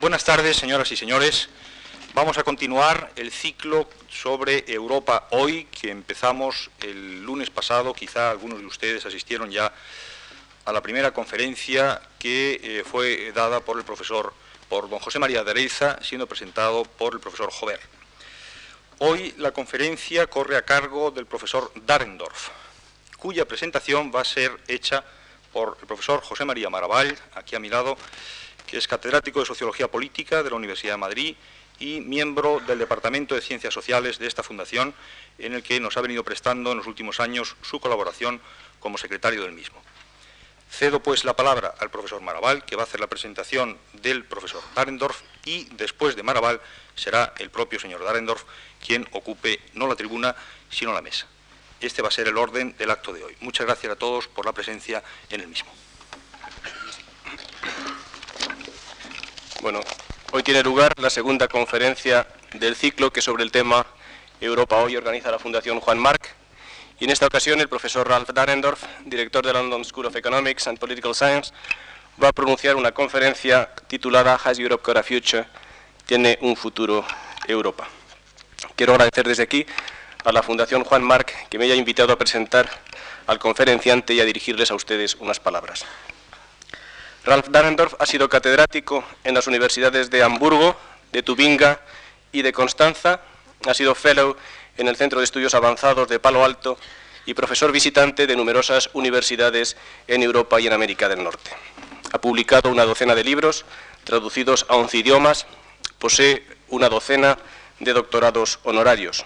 Buenas tardes, señoras y señores. Vamos a continuar el ciclo sobre Europa hoy, que empezamos el lunes pasado. Quizá algunos de ustedes asistieron ya a la primera conferencia que fue dada por don José María de Areiza, siendo presentado por el profesor Jover. Hoy la conferencia corre a cargo del profesor Dahrendorf, cuya presentación va a ser hecha por el profesor José María Maravall, aquí a mi lado, que es catedrático de Sociología Política de la Universidad de Madrid y miembro del Departamento de Ciencias Sociales de esta fundación, en el que nos ha venido prestando en los últimos años su colaboración como secretario del mismo. Cedo pues la palabra al profesor Maravall, que va a hacer la presentación del profesor Dahrendorf, y después de Maravall será el propio señor Dahrendorf quien ocupe no la tribuna, sino la mesa. Este va a ser el orden del acto de hoy. Muchas gracias a todos por la presencia en el mismo. Bueno, hoy tiene lugar la segunda conferencia del ciclo que sobre el tema Europa hoy organiza la Fundación Juan March, y en esta ocasión el profesor Ralph Dahrendorf, director de la London School of Economics and Political Science, va a pronunciar una conferencia titulada Has Europe Got a Future? ¿Tiene un futuro Europa? Quiero agradecer desde aquí a la Fundación Juan March que me haya invitado a presentar al conferenciante y a dirigirles a ustedes unas palabras. Ralph Dahrendorf ha sido catedrático en las universidades de Hamburgo, de Tubinga y de Constanza. Ha sido fellow en el Centro de Estudios Avanzados de Palo Alto y profesor visitante de numerosas universidades en Europa y en América del Norte. Ha publicado una docena de libros traducidos a 11 idiomas. Posee una docena de doctorados honorarios.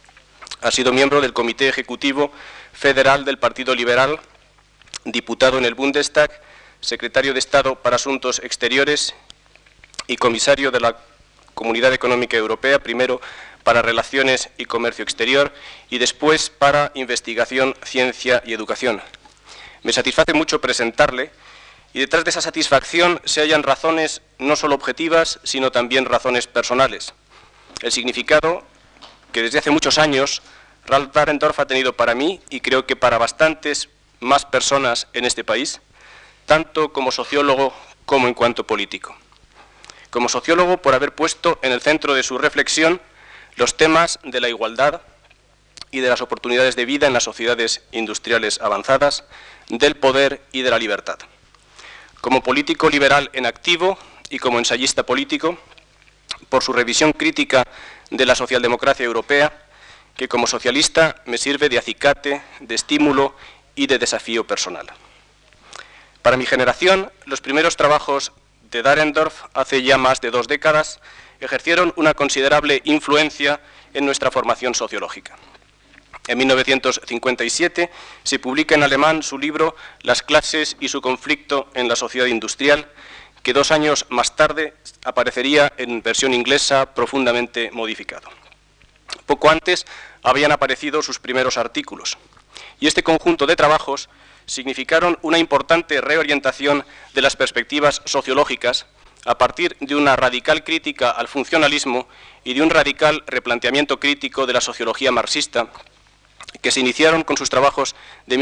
Ha sido miembro del Comité Ejecutivo Federal del Partido Liberal, diputado en el Bundestag, secretario de Estado para Asuntos Exteriores y comisario de la Comunidad Económica Europea, primero para Relaciones y Comercio Exterior y después para Investigación, Ciencia y Educación. Me satisface mucho presentarle, y detrás de esa satisfacción se hallan razones no solo objetivas, sino también razones personales. El significado que desde hace muchos años Ralph Dahrendorf ha tenido para mí, y creo que para bastantes más personas en este país, tanto como sociólogo como en cuanto político. Como sociólogo, por haber puesto en el centro de su reflexión los temas de la igualdad y de las oportunidades de vida en las sociedades industriales avanzadas, del poder y de la libertad. Como político liberal en activo y como ensayista político, por su revisión crítica de la socialdemocracia europea, que como socialista me sirve de acicate, de estímulo y de desafío personal. Para mi generación, los primeros trabajos de Dahrendorf, hace ya más de 2 décadas, ejercieron una considerable influencia en nuestra formación sociológica. En 1957 se publica en alemán su libro Las clases y su conflicto en la sociedad industrial, que 2 años más tarde aparecería en versión inglesa profundamente modificado. Poco antes habían aparecido sus primeros artículos, y este conjunto de trabajos significaron una importante reorientación de las perspectivas sociológicas a partir de una radical crítica al funcionalismo y de un radical replanteamiento crítico de la sociología marxista, que se iniciaron con sus trabajos de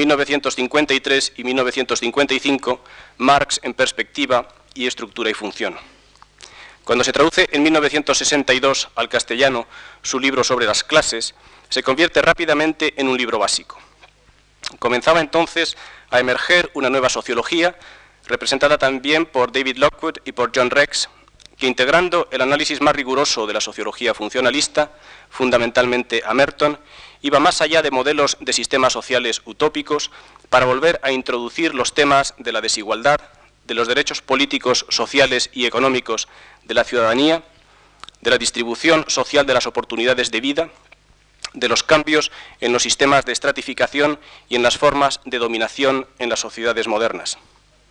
1953 y 1955, Marx en perspectiva y estructura y función. Cuando se traduce en 1962 al castellano su libro sobre las clases, se convierte rápidamente en un libro básico. Comenzaba entonces a emerger una nueva sociología, representada también por David Lockwood y por John Rex, que integrando el análisis más riguroso de la sociología funcionalista, fundamentalmente a Merton, iba más allá de modelos de sistemas sociales utópicos para volver a introducir los temas de la desigualdad, de los derechos políticos, sociales y económicos de la ciudadanía, de la distribución social de las oportunidades de vida, de los cambios en los sistemas de estratificación y en las formas de dominación en las sociedades modernas.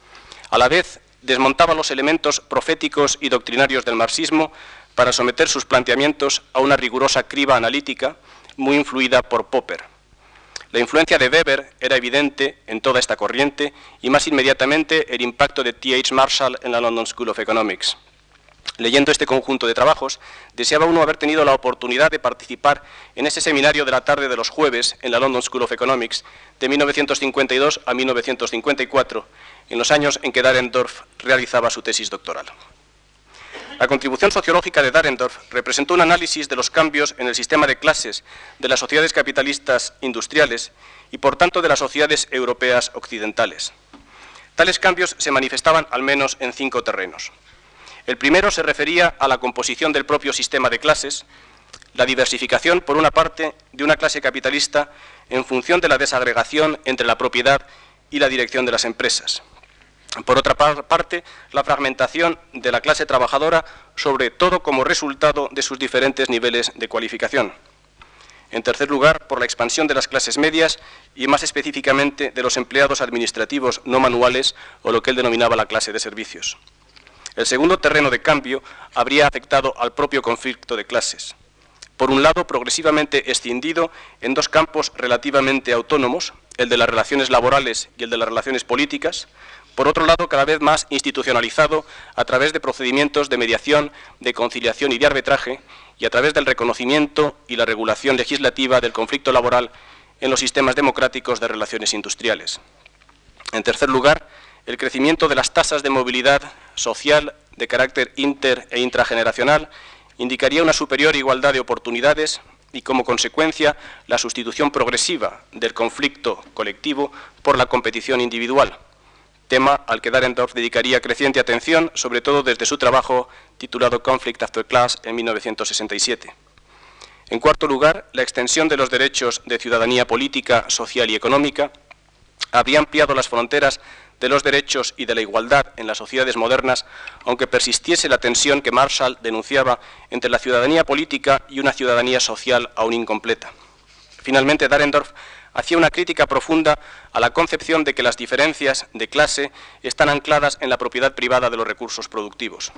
A la vez, desmontaba los elementos proféticos y doctrinarios del marxismo para someter sus planteamientos a una rigurosa criba analítica muy influida por Popper. La influencia de Weber era evidente en toda esta corriente y más inmediatamente el impacto de T.H. Marshall en la London School of Economics. Leyendo este conjunto de trabajos, deseaba uno haber tenido la oportunidad de participar en ese seminario de la tarde de los jueves en la London School of Economics de 1952 a 1954, en los años en que Dahrendorf realizaba su tesis doctoral. La contribución sociológica de Dahrendorf representó un análisis de los cambios en el sistema de clases de las sociedades capitalistas industriales y, por tanto, de las sociedades europeas occidentales. Tales cambios se manifestaban al menos en 5 terrenos. El primero se refería a la composición del propio sistema de clases, la diversificación, por una parte, de una clase capitalista en función de la desagregación entre la propiedad y la dirección de las empresas. Por otra parte, la fragmentación de la clase trabajadora, sobre todo como resultado de sus diferentes niveles de cualificación. En tercer lugar, por la expansión de las clases medias y más específicamente de los empleados administrativos no manuales o lo que él denominaba la clase de servicios. El segundo terreno de cambio habría afectado al propio conflicto de clases. Por un lado, progresivamente escindido en 2 campos relativamente autónomos, el de las relaciones laborales y el de las relaciones políticas. Por otro lado, cada vez más institucionalizado a través de procedimientos de mediación, de conciliación y de arbitraje, y a través del reconocimiento y la regulación legislativa del conflicto laboral en los sistemas democráticos de relaciones industriales. En tercer lugar, el crecimiento de las tasas de movilidad social de carácter inter- e intrageneracional indicaría una superior igualdad de oportunidades y, como consecuencia, la sustitución progresiva del conflicto colectivo por la competición individual, tema al que Dahrendorf dedicaría creciente atención, sobre todo desde su trabajo titulado Conflict After Class en 1967. En cuarto lugar, la extensión de los derechos de ciudadanía política, social y económica habría ampliado las fronteras de los derechos y de la igualdad en las sociedades modernas, aunque persistiese la tensión que Marshall denunciaba entre la ciudadanía política y una ciudadanía social aún incompleta. Finalmente, Dahrendorf hacía una crítica profunda a la concepción de que las diferencias de clase están ancladas en la propiedad privada de los recursos productivos.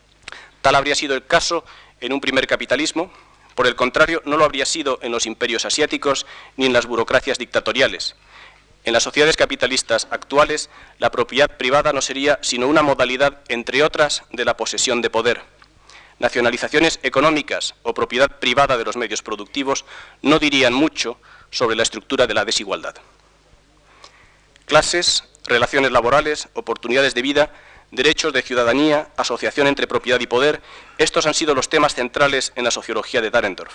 Tal habría sido el caso en un primer capitalismo. Por el contrario, no lo habría sido en los imperios asiáticos ni en las burocracias dictatoriales. En las sociedades capitalistas actuales, la propiedad privada no sería sino una modalidad, entre otras, de la posesión de poder. Nacionalizaciones económicas o propiedad privada de los medios productivos no dirían mucho sobre la estructura de la desigualdad. Clases, relaciones laborales, oportunidades de vida, derechos de ciudadanía, asociación entre propiedad y poder, estos han sido los temas centrales en la sociología de Dahrendorf.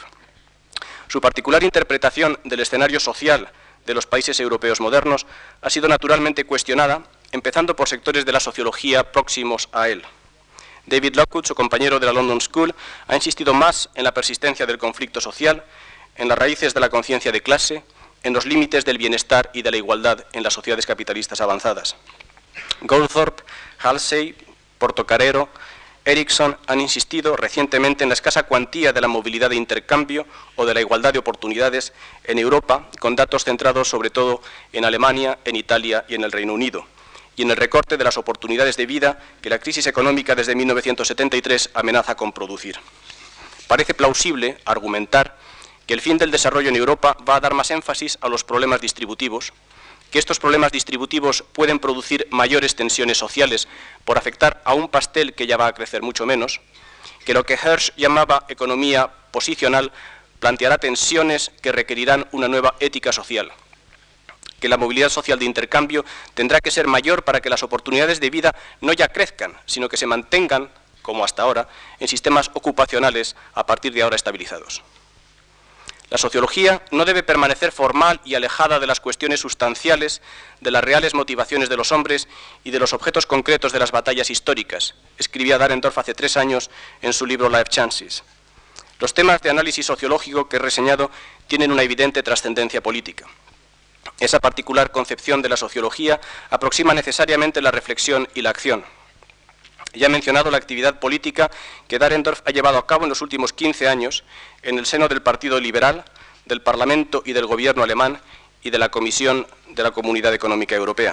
Su particular interpretación del escenario social de los países europeos modernos ha sido naturalmente cuestionada, empezando por sectores de la sociología próximos a él. David Lockwood, su compañero de la London School, ha insistido más en la persistencia del conflicto social, en las raíces de la conciencia de clase, en los límites del bienestar y de la igualdad en las sociedades capitalistas avanzadas. Goldthorpe, Halsey, Portocarrero, Erickson han insistido recientemente en la escasa cuantía de la movilidad de intercambio o de la igualdad de oportunidades en Europa, con datos centrados sobre todo en Alemania, en Italia y en el Reino Unido, y en el recorte de las oportunidades de vida que la crisis económica desde 1973 amenaza con producir. Parece plausible argumentar que el fin del desarrollo en Europa va a dar más énfasis a los problemas distributivos, que estos problemas distributivos pueden producir mayores tensiones sociales por afectar a un pastel que ya va a crecer mucho menos, que lo que Hirsch llamaba economía posicional planteará tensiones que requerirán una nueva ética social, que la movilidad social de intercambio tendrá que ser mayor para que las oportunidades de vida no ya crezcan, sino que se mantengan, como hasta ahora, en sistemas ocupacionales a partir de ahora estabilizados. La sociología no debe permanecer formal y alejada de las cuestiones sustanciales, de las reales motivaciones de los hombres y de los objetos concretos de las batallas históricas, escribía Dahrendorf hace 3 años en su libro Life Chances. Los temas de análisis sociológico que he reseñado tienen una evidente trascendencia política. Esa particular concepción de la sociología aproxima necesariamente la reflexión y la acción. Ya he mencionado la actividad política que Dahrendorf ha llevado a cabo en los últimos 15 años en el seno del Partido Liberal, del Parlamento y del Gobierno alemán y de la Comisión de la Comunidad Económica Europea.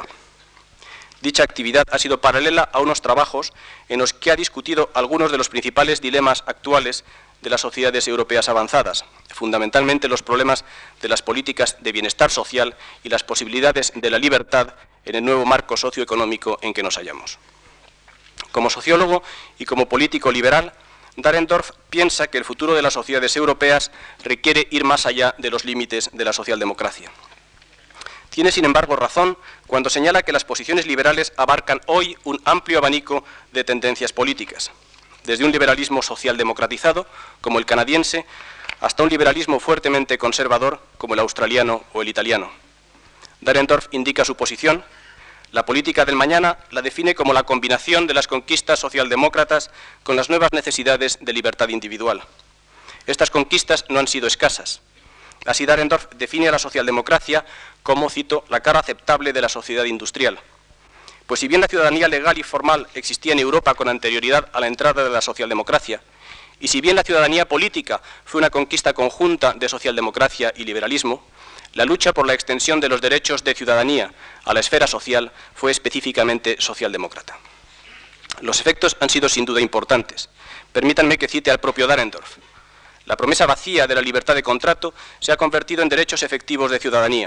Dicha actividad ha sido paralela a unos trabajos en los que ha discutido algunos de los principales dilemas actuales de las sociedades europeas avanzadas, fundamentalmente los problemas de las políticas de bienestar social y las posibilidades de la libertad en el nuevo marco socioeconómico en que nos hallamos. Como sociólogo y como político liberal, Dahrendorf piensa que el futuro de las sociedades europeas requiere ir más allá de los límites de la socialdemocracia. Tiene, sin embargo, razón cuando señala que las posiciones liberales abarcan hoy un amplio abanico de tendencias políticas. desde un liberalismo social democratizado, como el canadiense, hasta un liberalismo fuertemente conservador, como el australiano o el italiano. Dahrendorf indica su posición. La política del mañana la define como la combinación de las conquistas socialdemócratas con las nuevas necesidades de libertad individual. Estas conquistas no han sido escasas. Así Dahrendorf define a la socialdemocracia como, cito, la cara aceptable de la sociedad industrial. Pues si bien la ciudadanía legal y formal existía en Europa con anterioridad a la entrada de la socialdemocracia, y si bien la ciudadanía política fue una conquista conjunta de socialdemocracia y liberalismo, la lucha por la extensión de los derechos de ciudadanía a la esfera social fue específicamente socialdemócrata. Los efectos han sido sin duda importantes. Permítanme que cite al propio Dahrendorf. La promesa vacía de la libertad de contrato se ha convertido en derechos efectivos de ciudadanía.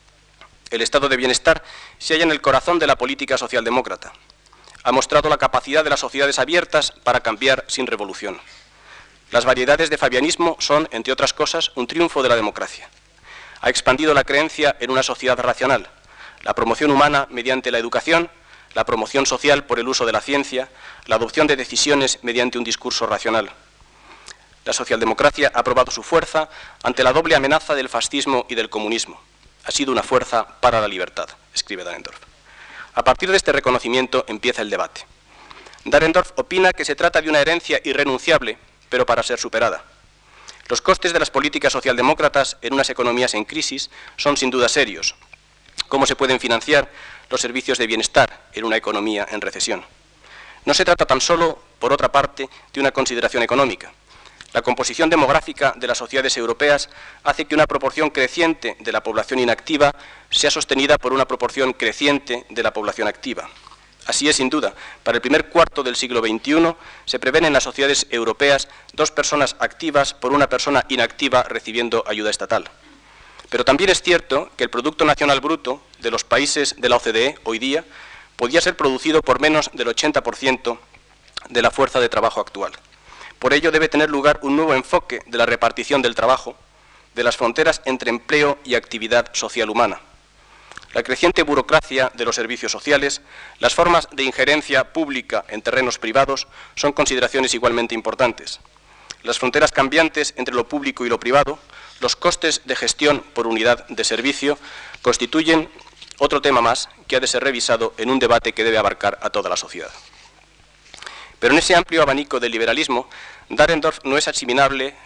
El estado de bienestar se halla en el corazón de la política socialdemócrata. Ha mostrado la capacidad de las sociedades abiertas para cambiar sin revolución. Las variedades de fabianismo son, entre otras cosas, un triunfo de la democracia. Ha expandido la creencia en una sociedad racional, la promoción humana mediante la educación, la promoción social por el uso de la ciencia, la adopción de decisiones mediante un discurso racional. La socialdemocracia ha probado su fuerza ante la doble amenaza del fascismo y del comunismo. Ha sido una fuerza para la libertad, escribe Dahrendorf. A partir de este reconocimiento empieza el debate. Dahrendorf opina que se trata de una herencia irrenunciable, pero para ser superada. Los costes de las políticas socialdemócratas en unas economías en crisis son sin duda serios. ¿Cómo se pueden financiar los servicios de bienestar en una economía en recesión? No se trata tan solo, por otra parte, de una consideración económica. La composición demográfica de las sociedades europeas hace que una proporción creciente de la población inactiva sea sostenida por una proporción creciente de la población activa. Así es, sin duda. Para el primer cuarto del siglo XXI se prevén en las sociedades europeas 2 personas activas por una persona inactiva recibiendo ayuda estatal. Pero también es cierto que el Producto Nacional Bruto de los países de la OCDE hoy día podía ser producido por menos del 80% de la fuerza de trabajo actual. Por ello debe tener lugar un nuevo enfoque de la repartición del trabajo, de las fronteras entre empleo y actividad social humana. La creciente burocracia de los servicios sociales, las formas de injerencia pública en terrenos privados son consideraciones igualmente importantes. Las fronteras cambiantes entre lo público y lo privado, los costes de gestión por unidad de servicio, constituyen otro tema más que ha de ser revisado en un debate que debe abarcar a toda la sociedad. Pero en ese amplio abanico del liberalismo, Dahrendorf no es asimilable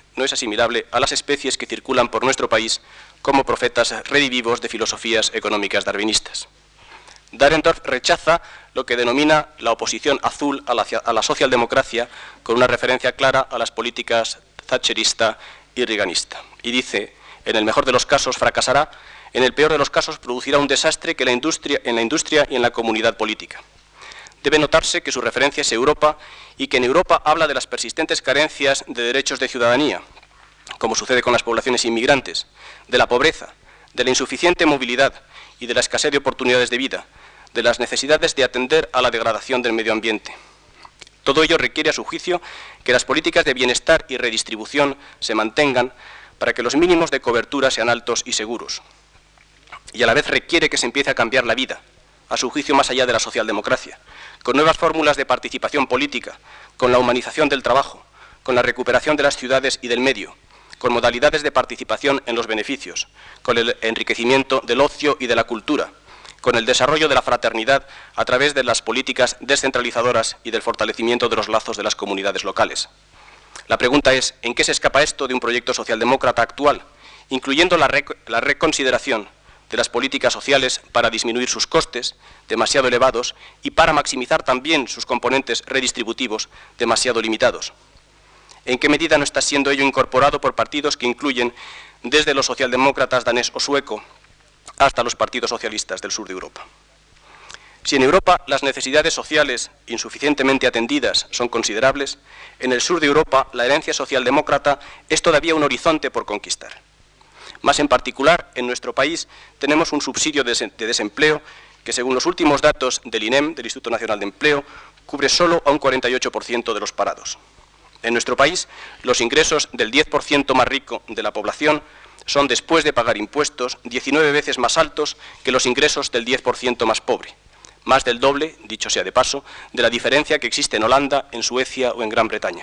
a las especies que circulan por nuestro país como profetas redivivos de filosofías económicas darwinistas. Dahrendorf rechaza lo que denomina la oposición azul a la socialdemocracia, con una referencia clara a las políticas thatcherista y reaganista. Y dice, en el mejor de los casos fracasará, en el peor de los casos producirá un desastre en la industria y en la comunidad política. Debe notarse que su referencia es Europa y que en Europa habla de las persistentes carencias de derechos de ciudadanía, como sucede con las poblaciones inmigrantes, de la pobreza, de la insuficiente movilidad y de la escasez de oportunidades de vida, de las necesidades de atender a la degradación del medio ambiente. Todo ello requiere, a su juicio, que las políticas de bienestar y redistribución se mantengan para que los mínimos de cobertura sean altos y seguros. Y a la vez requiere que se empiece a cambiar la vida, a su juicio más allá de la socialdemocracia, con nuevas fórmulas de participación política, con la humanización del trabajo, con la recuperación de las ciudades y del medio, con modalidades de participación en los beneficios, con el enriquecimiento del ocio y de la cultura, con el desarrollo de la fraternidad a través de las políticas descentralizadoras y del fortalecimiento de los lazos de las comunidades locales. La pregunta es, ¿en qué se escapa esto de un proyecto socialdemócrata actual, incluyendo la reconsideración de las políticas sociales para disminuir sus costes, demasiado elevados, y para maximizar también sus componentes redistributivos, demasiado limitados? ¿En qué medida no está siendo ello incorporado por partidos que incluyen desde los socialdemócratas danés o sueco hasta los partidos socialistas del sur de Europa? Si en Europa las necesidades sociales insuficientemente atendidas son considerables, en el sur de Europa la herencia socialdemócrata es todavía un horizonte por conquistar. Más en particular, en nuestro país tenemos un subsidio de desempleo que, según los últimos datos del INEM, del Instituto Nacional de Empleo, cubre solo a un 48% de los parados. En nuestro país, los ingresos del 10% más rico de la población son, después de pagar impuestos, 19 veces más altos que los ingresos del 10% más pobre. más del doble, dicho sea de paso, de la diferencia que existe en Holanda, en Suecia o en Gran Bretaña.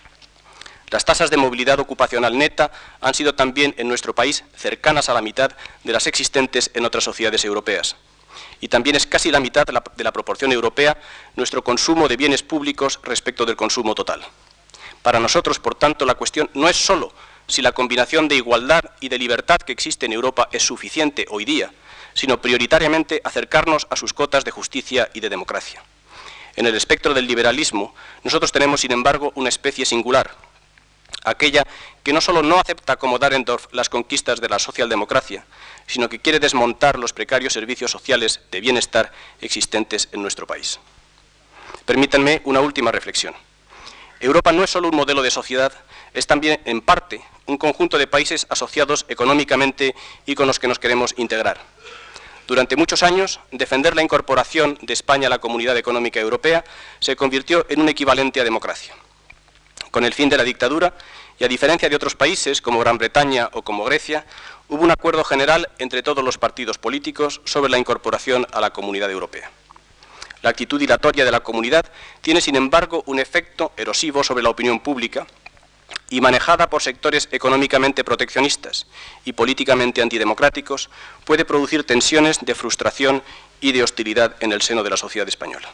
Las tasas de movilidad ocupacional neta han sido también en nuestro país cercanas a la mitad de las existentes en otras sociedades europeas. Y también es casi la mitad de la proporción europea nuestro consumo de bienes públicos respecto del consumo total. Para nosotros, por tanto, la cuestión no es solo si la combinación de igualdad y de libertad que existe en Europa es suficiente hoy día, sino prioritariamente acercarnos a sus cotas de justicia y de democracia. En el espectro del liberalismo, nosotros tenemos, sin embargo, una especie singular, aquella que no solo no acepta como Dahrendorf las conquistas de la socialdemocracia, sino que quiere desmontar los precarios servicios sociales de bienestar existentes en nuestro país. Permítanme una última reflexión. Europa no es solo un modelo de sociedad, es también, en parte, un conjunto de países asociados económicamente y con los que nos queremos integrar. Durante muchos años, defender la incorporación de España a la Comunidad Económica Europea se convirtió en un equivalente a democracia. Con el fin de la dictadura, y a diferencia de otros países como Gran Bretaña o como Grecia, hubo un acuerdo general entre todos los partidos políticos sobre la incorporación a la Comunidad Europea. La actitud dilatoria de la comunidad tiene, sin embargo, un efecto erosivo sobre la opinión pública y, manejada por sectores económicamente proteccionistas y políticamente antidemocráticos, puede producir tensiones de frustración y de hostilidad en el seno de la sociedad española.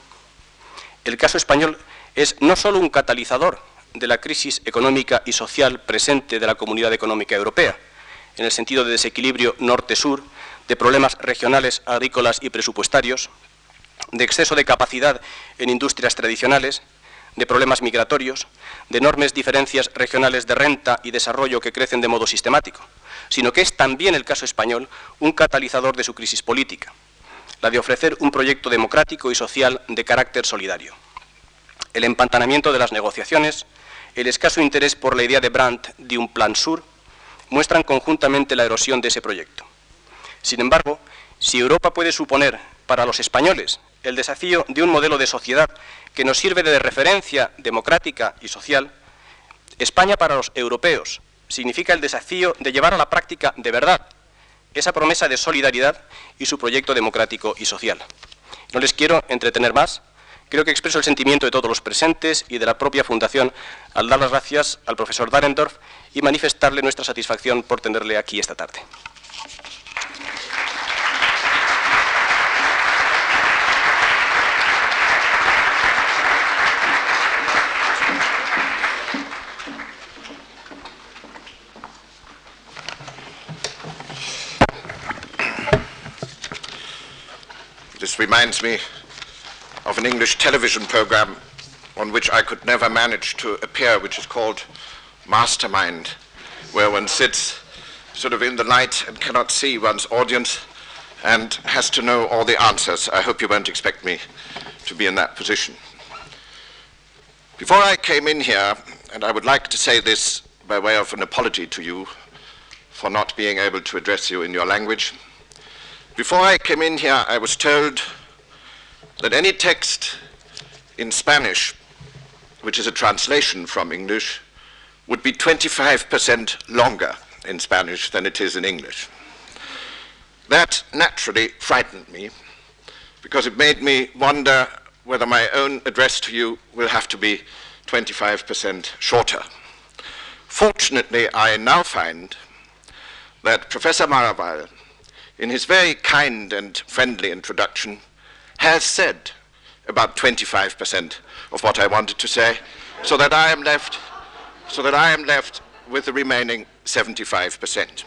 El caso español es no solo un catalizador de la crisis económica y social presente de la Comunidad Económica Europea, en el sentido de desequilibrio norte-sur, de problemas regionales, agrícolas y presupuestarios, de exceso de capacidad en industrias tradicionales, de problemas migratorios, de enormes diferencias regionales de renta y desarrollo que crecen de modo sistemático, sino que es también el caso español un catalizador de su crisis política, la de ofrecer un proyecto democrático y social de carácter solidario. El empantanamiento de las negociaciones, el escaso interés por la idea de Brandt de un plan sur, muestran conjuntamente la erosión de ese proyecto. Sin embargo, si Europa puede suponer para los españoles el desafío de un modelo de sociedad que nos sirve de referencia democrática y social, España para los europeos significa el desafío de llevar a la práctica de verdad esa promesa de solidaridad y su proyecto democrático y social. No les quiero entretener más. Creo que expreso el sentimiento de todos los presentes y de la propia Fundación al dar las gracias al profesor Dahrendorf y manifestarle nuestra satisfacción por tenerle aquí esta tarde. This reminds me of an English television program on which I could never manage to appear, which is called Mastermind, where one sits sort of in the light and cannot see one's audience and has to know all the answers. I hope you won't expect me to be in that position. Before I came in here, and I would like to say this by way of an apology to you for not being able to address you in your language, before I came in here, I was told that any text in Spanish, which is a translation from English, would be 25% longer in Spanish than it is in English. That naturally frightened me, because it made me wonder whether my own address to you will have to be 25% shorter. Fortunately, I now find that Professor Maraval, in his very kind and friendly introduction, has said about 25% of what I wanted to say, so that I am left with the remaining 75%.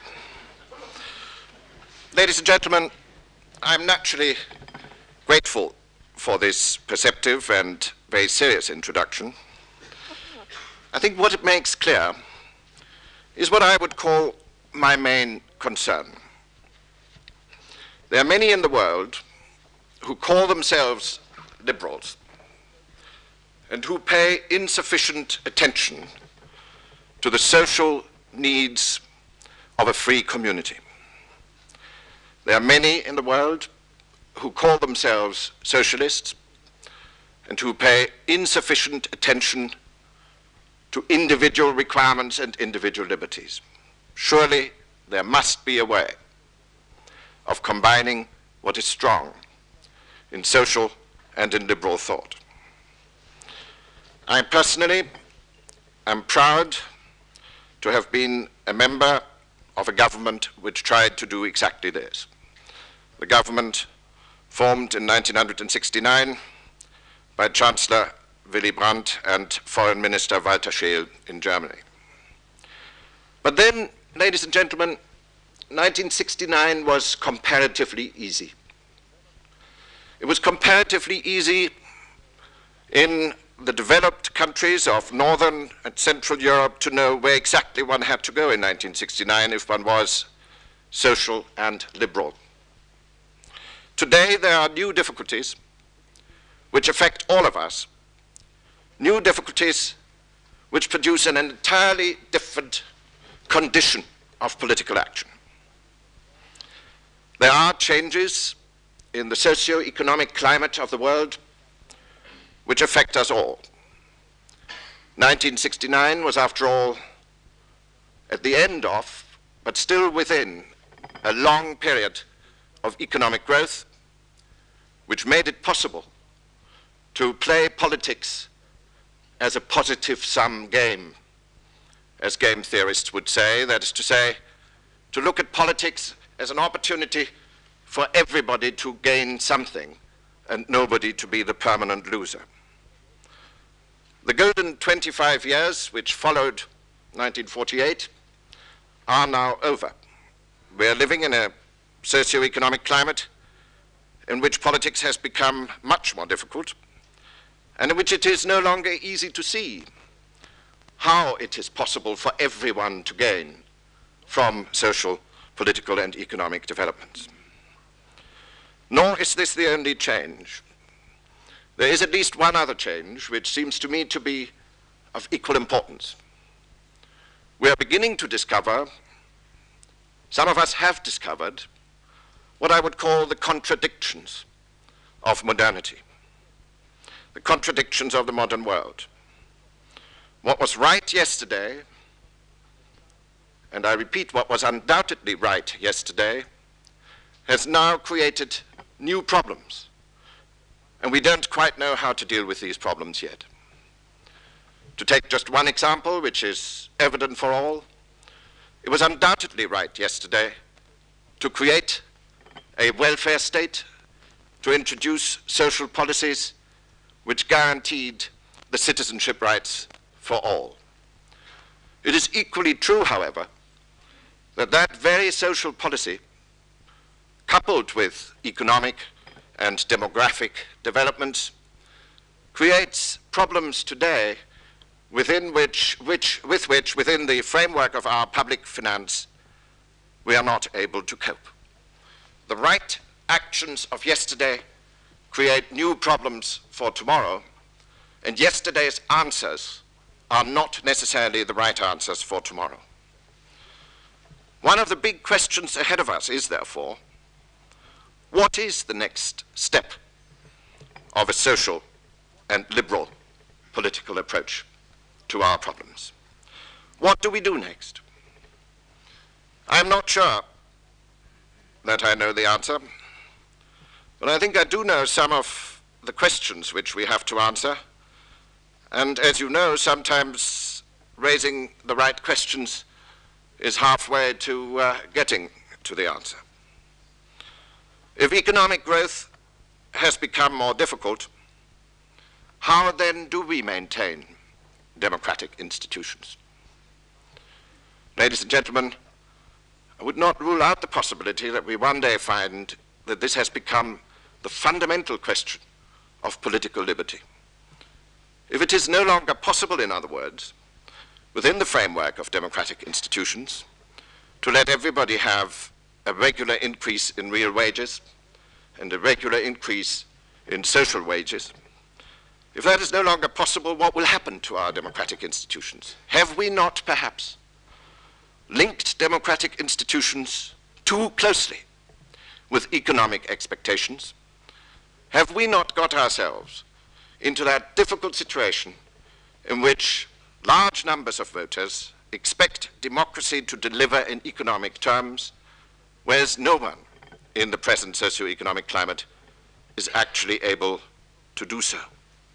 Ladies and gentlemen, I'm naturally grateful for this perceptive and very serious introduction. I think what it makes clear is what I would call my main concern. There are many in the world who call themselves liberals and who pay insufficient attention to the social needs of a free community. There are many in the world who call themselves socialists and who pay insufficient attention to individual requirements and individual liberties. Surely there must be a way of combining what is strong in social and in liberal thought. I personally am proud to have been a member of a government which tried to do exactly this. The government formed in 1969 by Chancellor Willy Brandt and Foreign Minister Walter Scheel in Germany. But then, ladies and gentlemen, 1969 was comparatively easy. It was comparatively easy in the developed countries of Northern and Central Europe to know where exactly one had to go in 1969 if one was social and liberal. Today there are new difficulties which affect all of us, new difficulties which produce an entirely different condition of political action. There are changes in the socio-economic climate of the world which affect us all. 1969 was, after all, at the end of, but still within, a long period of economic growth, which made it possible to play politics as a positive-sum game, as game theorists would say. That is to say, to look at politics as an opportunity for everybody to gain something and nobody to be the permanent loser. The golden 25 years which followed 1948 are now over. We are living in a socio-economic climate in which politics has become much more difficult and in which it is no longer easy to see how it is possible for everyone to gain from social, political, and economic developments. Nor is this the only change. There is at least one other change which seems to me to be of equal importance. We are beginning to discover, some of us have discovered, what I would call the contradictions of modernity, the contradictions of the modern world. What was right yesterday, and I repeat, what was undoubtedly right yesterday, has now created new problems. And we don't quite know how to deal with these problems yet. To take just one example, which is evident for all, it was undoubtedly right yesterday to create a welfare state, to introduce social policies which guaranteed the citizenship rights for all. It is equally true, however, that that very social policy, coupled with economic and demographic developments, creates problems today within which, within the framework of our public finance, we are not able to cope. The right actions of yesterday create new problems for tomorrow, and yesterday's answers are not necessarily the right answers for tomorrow. One of the big questions ahead of us is, therefore, what is the next step of a social and liberal political approach to our problems? What do we do next? I'm not sure that I know the answer, but I think I do know some of the questions which we have to answer. And as you know, sometimes raising the right questions is halfway to getting to the answer. If economic growth has become more difficult, how then do we maintain democratic institutions? Ladies and gentlemen, I would not rule out the possibility that we one day find that this has become the fundamental question of political liberty. If it is no longer possible, in other words, within the framework of democratic institutions, to let everybody have a regular increase in real wages and a regular increase in social wages, if that is no longer possible, what will happen to our democratic institutions? Have we not perhaps linked democratic institutions too closely with economic expectations? Have we not got ourselves into that difficult situation in which large numbers of voters expect democracy to deliver in economic terms, whereas no one in the present socio-economic climate is actually able to do so.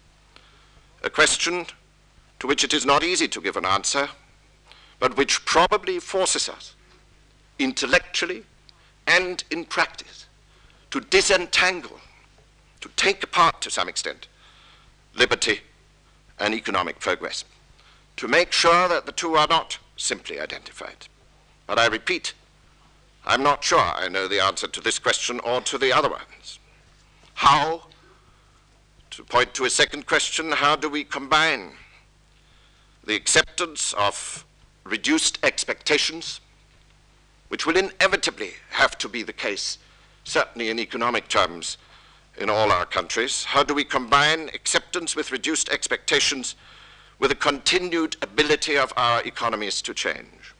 A question to which it is not easy to give an answer, but which probably forces us, intellectually and in practice, to disentangle, to take apart to some extent, liberty and economic progress, to make sure that the two are not simply identified. But I repeat, I'm not sure I know the answer to this question or to the other ones. How, to point to a second question, how do we combine the acceptance of reduced expectations, which will inevitably have to be the case, certainly in economic terms, in all our countries? How do we combine acceptance with reduced expectations with a continued ability of our economies to change?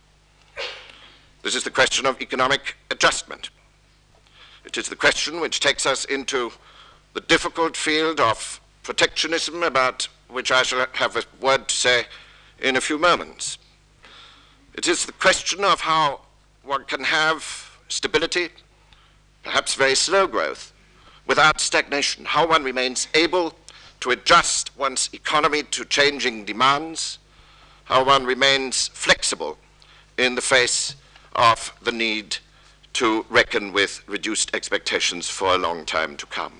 This is the question of economic adjustment. It is the question which takes us into the difficult field of protectionism, about which I shall have a word to say in a few moments. It is the question of how one can have stability, perhaps very slow growth, without stagnation, how one remains able to adjust one's economy to changing demands, how one remains flexible in the face of the need to reckon with reduced expectations for a long time to come.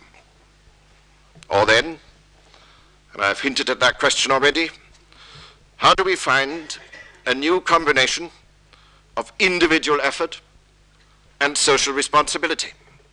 Or then, and I've hinted at that question already, how do we find a new combination of individual effort and social responsibility?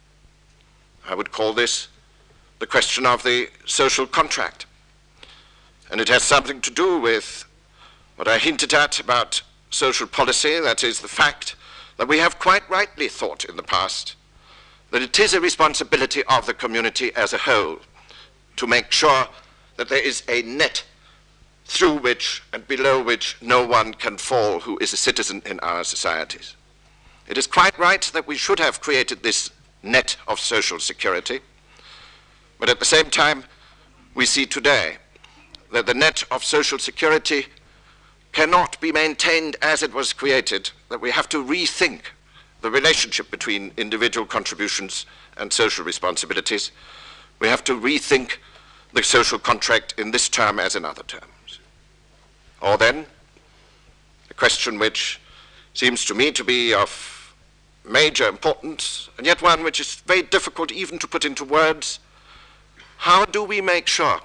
I would call this the question of the social contract. And it has something to do with what I hinted at about social policy, that is the fact that we have quite rightly thought in the past that it is a responsibility of the community as a whole to make sure that there is a net through which and below which no one can fall who is a citizen in our societies. It is quite right that we should have created this net of social security, but at the same time we see today that the net of social security cannot be maintained as it was created, that we have to rethink the relationship between individual contributions and social responsibilities. We have to rethink the social contract in this term as in other terms. Or then, a question which seems to me to be of major importance, and yet one which is very difficult even to put into words: how do we make sure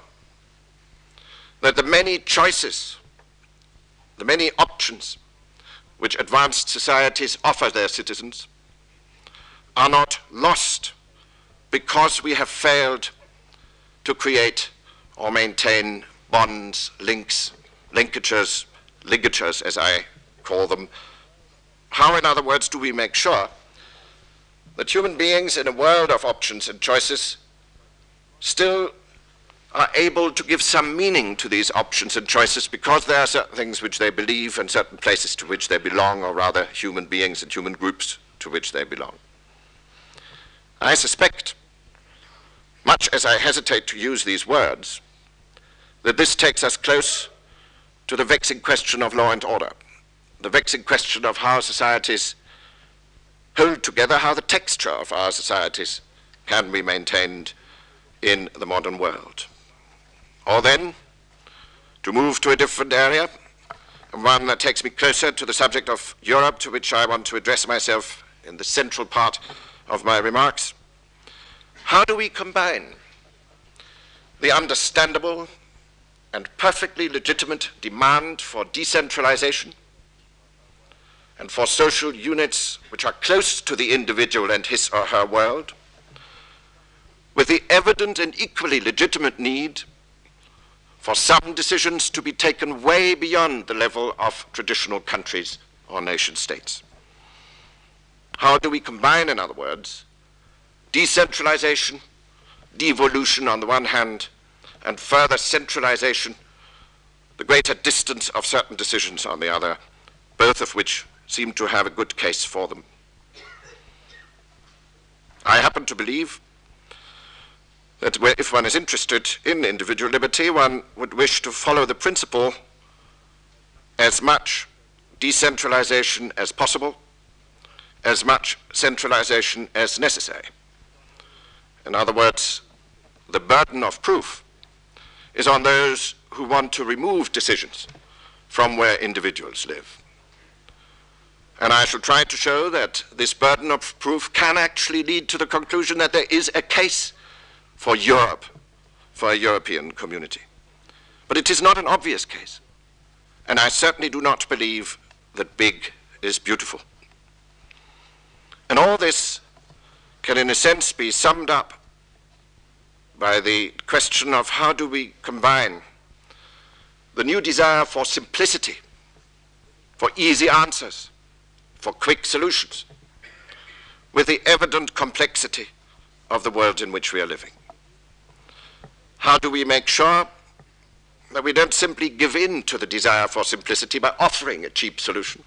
that the many choices, the many options which advanced societies offer their citizens are not lost because we have failed to create or maintain bonds, links, linkages, ligatures, as I call them? How, in other words, do we make sure that human beings in a world of options and choices still are able to give some meaning to these options and choices, because there are certain things which they believe and certain places to which they belong, or rather human beings and human groups to which they belong? I suspect, much as I hesitate to use these words, that this takes us close to the vexing question of law and order, the vexing question of how societies hold together, how the texture of our societies can be maintained in the modern world. Or then, to move to a different area, one that takes me closer to the subject of Europe, to which I want to address myself in the central part of my remarks. How do we combine the understandable and perfectly legitimate demand for decentralization and for social units which are close to the individual and his or her world, with the evident and equally legitimate need for some decisions to be taken way beyond the level of traditional countries or nation states? How do we combine, in other words, decentralization, devolution on the one hand, and further centralization, the greater distance of certain decisions on the other, both of which seem to have a good case for them? I happen to believe that if one is interested in individual liberty, one would wish to follow the principle: as much decentralization as possible, as much centralization as necessary. In other words, the burden of proof is on those who want to remove decisions from where individuals live. And I shall try to show that this burden of proof can actually lead to the conclusion that there is a case for Europe, for a European community. But it is not an obvious case. And I certainly do not believe that big is beautiful. And all this can, in a sense, be summed up by the question of how do we combine the new desire for simplicity, for easy answers, for quick solutions, with the evident complexity of the world in which we are living. How do we make sure that we don't simply give in to the desire for simplicity by offering a cheap solution,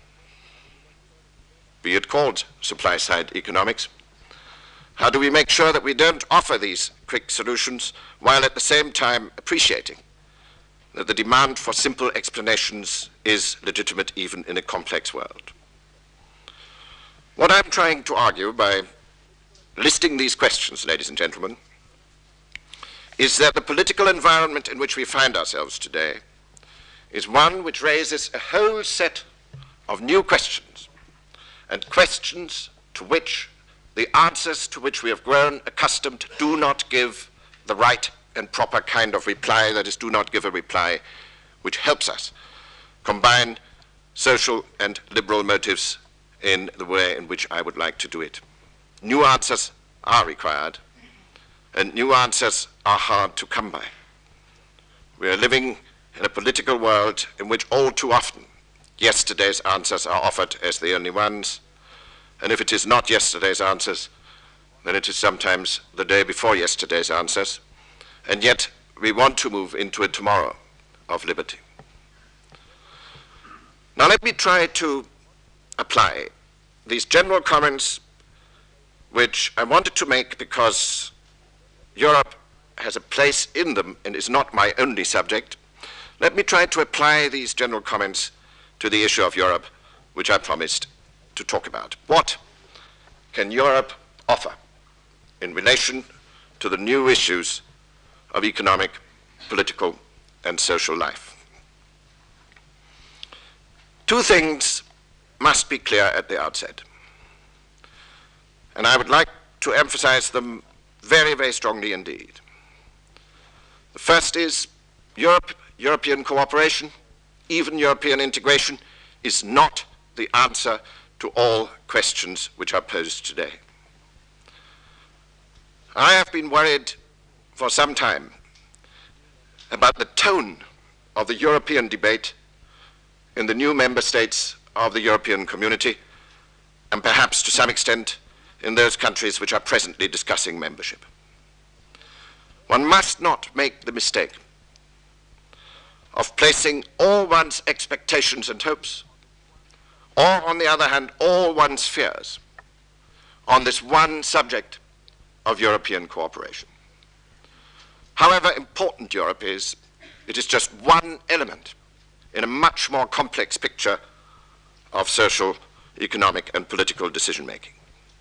be it called supply-side economics? How do we make sure that we don't offer these quick solutions while at the same time appreciating that the demand for simple explanations is legitimate even in a complex world? What I'm trying to argue by listing these questions, ladies and gentlemen, is that the political environment in which we find ourselves today is one which raises a whole set of new questions, and questions to which the answers to which we have grown accustomed do not give the right and proper kind of reply, that is, do not give a reply which helps us combine social and liberal motives in the way in which I would like to do it. New answers are required, and new answers are hard to come by. We are living in a political world in which all too often yesterday's answers are offered as the only ones, and if it is not yesterday's answers, then it is sometimes the day before yesterday's answers, and yet we want to move into a tomorrow of liberty. Now let me try to apply these general comments which I wanted to make because Europe has a place in them and is not my only subject. Let me try to apply these general comments to the issue of Europe, which I promised to talk about. What can Europe offer in relation to the new issues of economic, political, and social life? Two things must be clear at the outset, and I would like to emphasize them very, very strongly indeed. The first is European cooperation, even European integration, is not the answer to all questions which are posed today. I have been worried for some time about the tone of the European debate in the new member states of the European community, and perhaps to some extent in those countries which are presently discussing membership. One must not make the mistake of placing all one's expectations and hopes, or on the other hand, all one's fears, on this one subject of European cooperation. However important Europe is, it is just one element in a much more complex picture of social, economic, and political decision-making.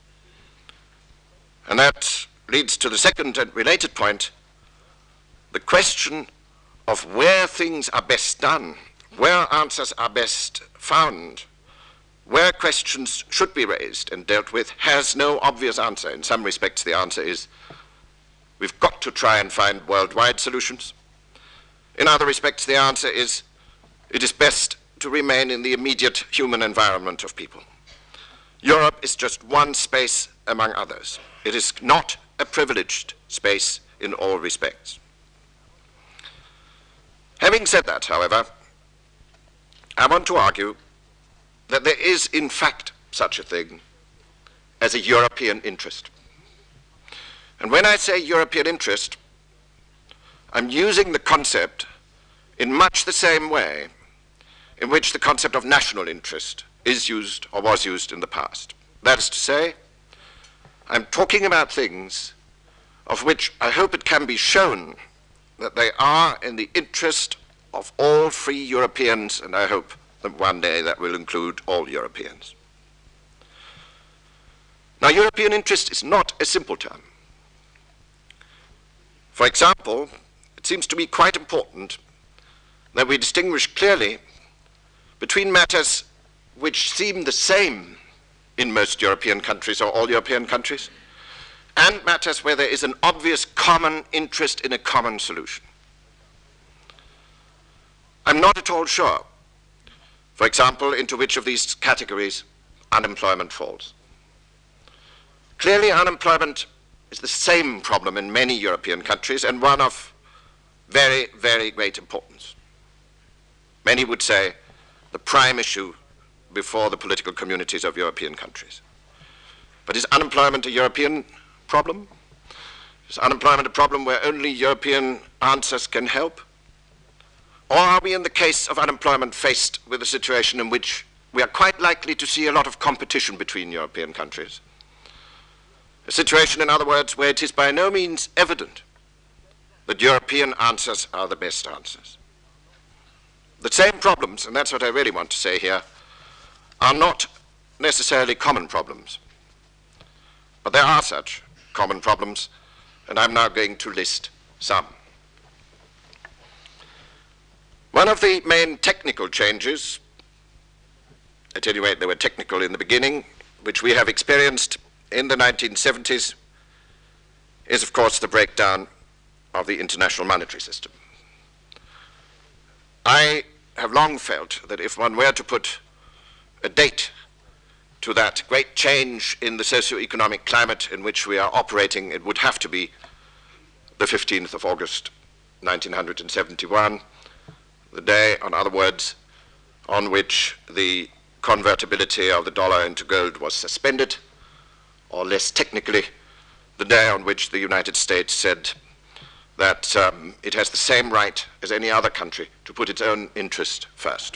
And that leads to the second and related point, the question of where things are best done, where answers are best found, where questions should be raised and dealt with, has no obvious answer. In some respects, the answer is we've got to try and find worldwide solutions. In other respects, the answer is it is best to remain in the immediate human environment of people. Europe is just one space among others. It is not a privileged space in all respects. Having said that, however, I want to argue that there is in fact such a thing as a European interest. And when I say European interest, I'm using the concept in much the same way in which the concept of national interest is used or was used in the past. That is to say, I'm talking about things of which I hope it can be shown that they are in the interest of all free Europeans, and I hope that one day that will include all Europeans. Now, European interest is not a simple term. For example, it seems to me quite important that we distinguish clearly between matters which seem the same in most European countries or all European countries, and matters where there is an obvious common interest in a common solution. I'm not at all sure, for example, into which of these categories unemployment falls. Clearly, unemployment is the same problem in many European countries and one of very, very great importance. Many would say the prime issue before the political communities of European countries. But is unemployment a European problem? Is unemployment a problem where only European answers can help? Or are we, in the case of unemployment, faced with a situation in which we are quite likely to see a lot of competition between European countries? A situation, in other words, where it is by no means evident that European answers are the best answers. The same problems, and that's what I really want to say here, are not necessarily common problems. But there are such common problems, and I'm now going to list some. One of the main technical changes, at any rate they were technical in the beginning, which we have experienced in the 1970s, is of course the breakdown of the international monetary system. I have long felt that if one were to put a date to that great change in the socio-economic climate in which we are operating, it would have to be the 15th of August, 1971, the day, in other words, on which the convertibility of the dollar into gold was suspended, or less technically, the day on which the United States said that it has the same right as any other country to put its own interest first.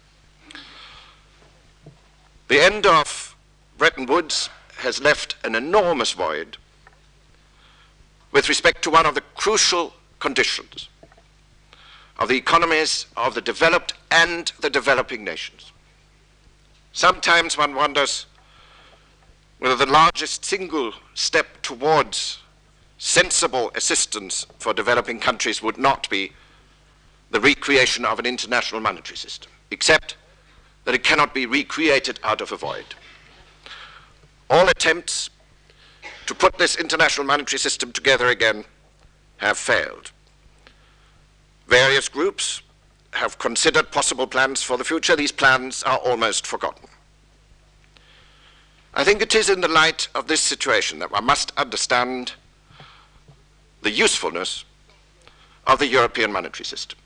The end of Bretton Woods has left an enormous void with respect to one of the crucial conditions of the economies of the developed and the developing nations. Sometimes one wonders whether the largest single step towards sensible assistance for developing countries would not be the recreation of an international monetary system, except that it cannot be recreated out of a void. All attempts to put this international monetary system together again have failed. Various groups have considered possible plans for the future. These plans are almost forgotten. I think it is in the light of this situation that one must understand the usefulness of the European monetary system.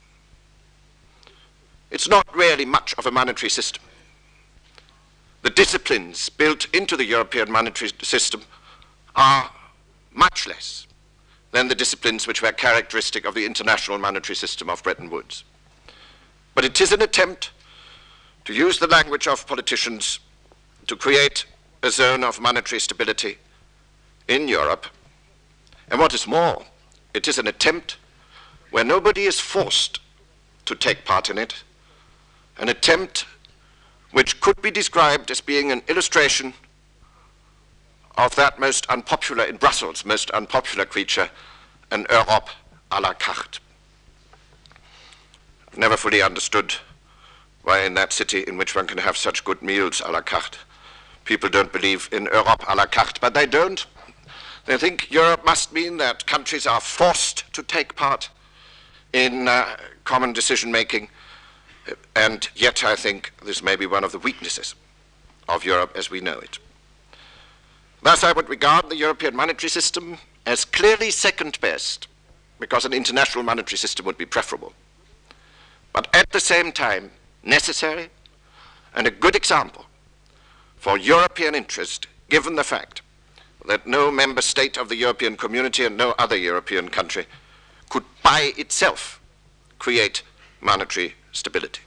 It's not really much of a monetary system. The disciplines built into the European monetary system are much less than the disciplines which were characteristic of the international monetary system of Bretton Woods. But it is an attempt to use the language of politicians to create a zone of monetary stability in Europe. And what is more, it is an attempt where nobody is forced to take part in it, an attempt which could be described as being an illustration of that most unpopular, in Brussels, most unpopular creature, an Europe à la carte. I've never fully understood why in that city in which one can have such good meals à la carte, people don't believe in Europe à la carte, but they don't. They think Europe must mean that countries are forced to take part in common decision-making, and yet I think this may be one of the weaknesses of Europe as we know it. Thus, I would regard the European monetary system as clearly second best, because an international monetary system would be preferable, but at the same time necessary and a good example for European interest, given the fact that no member state of the European community and no other European country could by itself create monetary stability.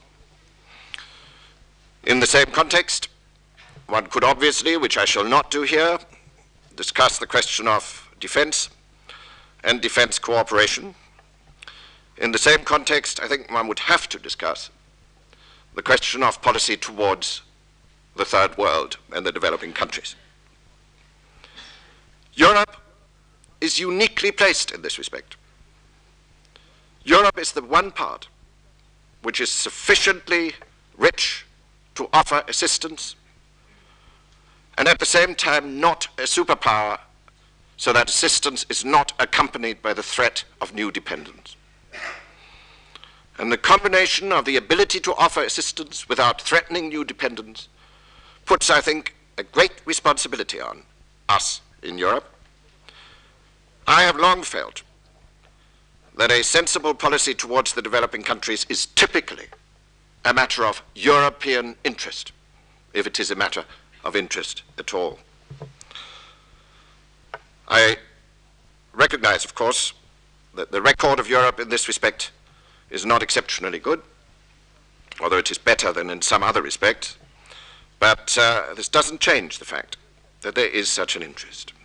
In the same context, one could obviously, which I shall not do here, discuss the question of defense and defense cooperation. In the same context, I think one would have to discuss the question of policy towards the third world and the developing countries. Europe is uniquely placed in this respect. Europe is the one part which is sufficiently rich to offer assistance, and at the same time not a superpower, so that assistance is not accompanied by the threat of new dependence. And the combination of the ability to offer assistance without threatening new dependence puts, I think, a great responsibility on us in Europe. I have long felt that a sensible policy towards the developing countries is typically a matter of European interest, if it is a matter of interest at all. I recognize, of course, that the record of Europe in this respect is not exceptionally good, although it is better than in some other respects, but this doesn't change the fact that there is such an interest.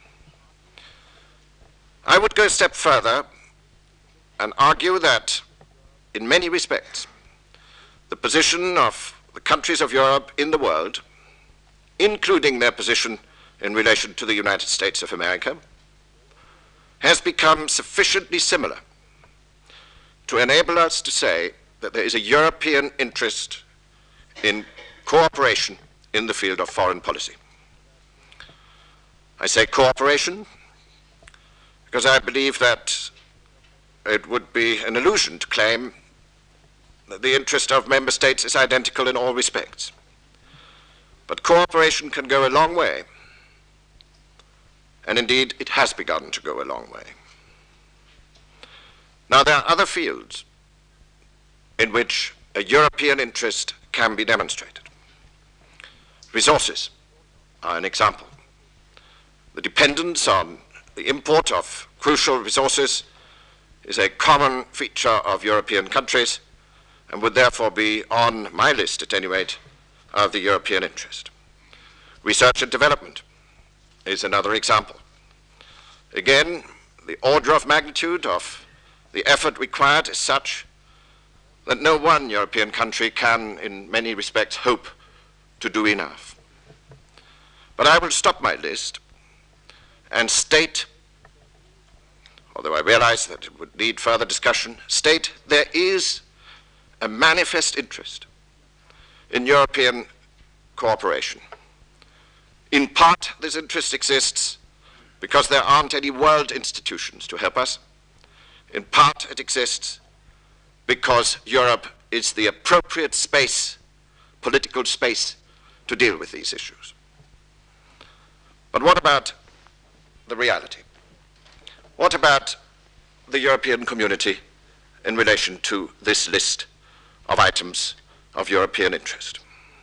I would go a step further and argue that, in many respects, the position of the countries of Europe in the world, including their position in relation to the United States of America, has become sufficiently similar to enable us to say that there is a European interest in cooperation in the field of foreign policy. I say cooperation because I believe that it would be an illusion to claim that the interest of member states is identical in all respects. But cooperation can go a long way, and indeed it has begun to go a long way. Now, there are other fields in which a European interest can be demonstrated. Resources are an example. The dependence on the import of crucial resources is a common feature of European countries and would therefore be on my list, at any rate, of the European interest. Research and development is another example. Again, the order of magnitude of the effort required is such that no one European country can, in many respects, hope to do enough. But I will stop my list and state, although I realize that it would need further discussion, state there is a manifest interest in European cooperation. In part, this interest exists because there aren't any world institutions to help us. In part, it exists because Europe is the appropriate space, political space, to deal with these issues. But what about the reality? What about the European community in relation to this list of items of European interest?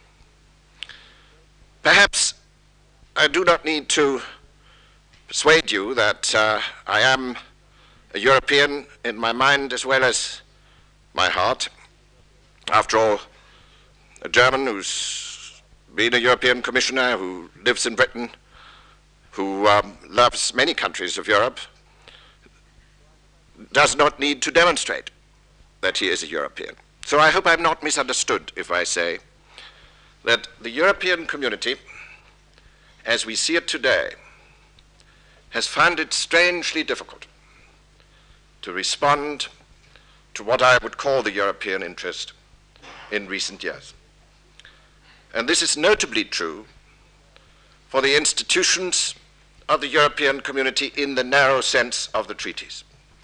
Perhaps I do not need to persuade you that I am a European in my mind as well as my heart. After all, a German who's been a European commissioner, who lives in Britain, who loves many countries of Europe, does not need to demonstrate that he is a European. So I hope I'm not misunderstood if I say that the European community, as we see it today, has found it strangely difficult to respond to what I would call the European interest in recent years. And this is notably true for the institutions of the European community in the narrow sense of the treaties.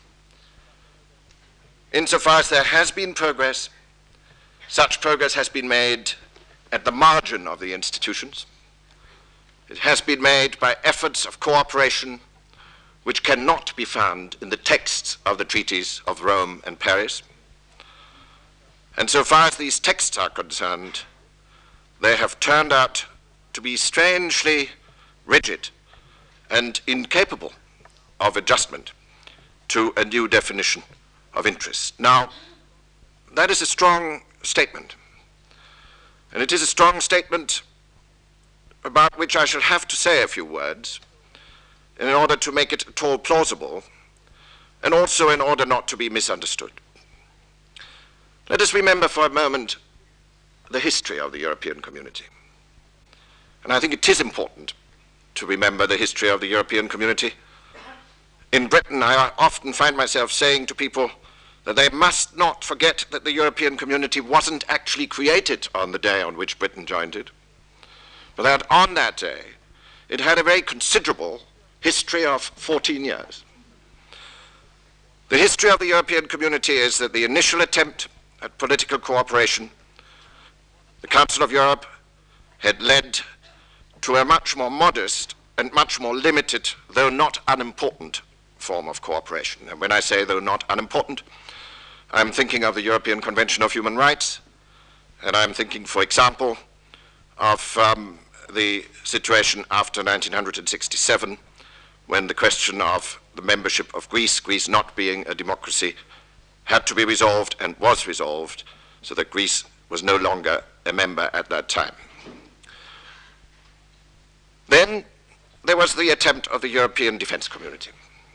Insofar as there has been progress, such progress has been made at the margin of the institutions. It has been made by efforts of cooperation which cannot be found in the texts of the treaties of Rome and Paris. And so far as these texts are concerned, they have turned out to be strangely rigid and incapable of adjustment to a new definition of interest. Now, that is a strong statement. And it is a strong statement about which I shall have to say a few words in order to make it at all plausible, and also in order not to be misunderstood. Let us remember for a moment the history of the European community. And I think it is important to remember the history of the European community. In Britain, I often find myself saying to people that they must not forget that the European community wasn't actually created on the day on which Britain joined it, but that on that day it had a very considerable history of 14 years. The history of the European community is that the initial attempt at political cooperation, the Council of Europe, had led to a much more modest and much more limited, though not unimportant, form of cooperation. And when I say though not unimportant, I'm thinking of the European Convention of Human Rights, and I'm thinking, for example, of the situation after 1967, when the question of the membership of Greece not being a democracy, had to be resolved and was resolved, so that Greece was no longer a member at that time. Then there was the attempt of the European Defence Community.